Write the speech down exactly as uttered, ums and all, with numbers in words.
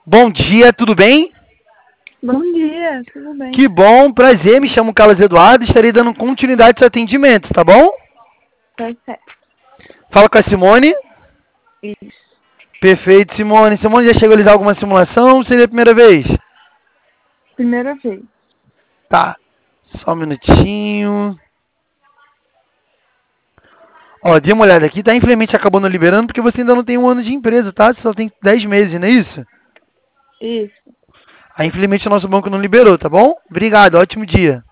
Bom dia, tudo bem? Bom dia, tudo bem? Que bom, prazer, me chamo Carlos Eduardo, estarei dando continuidade aos seus atendimentos, tá bom? Tá certo. Fala com a Simone. Isso. Perfeito, Simone. Simone, já chegou a realizar alguma simulação ou seria a primeira vez? Primeira vez. Tá, só um minutinho. Ó, dê uma olhada aqui, tá? Infelizmente acabou não liberando porque você ainda não tem um ano de empresa, tá? Você só tem dez meses, não é isso? Isso. Aí, infelizmente, o nosso banco não liberou, tá bom? Obrigado, ótimo dia.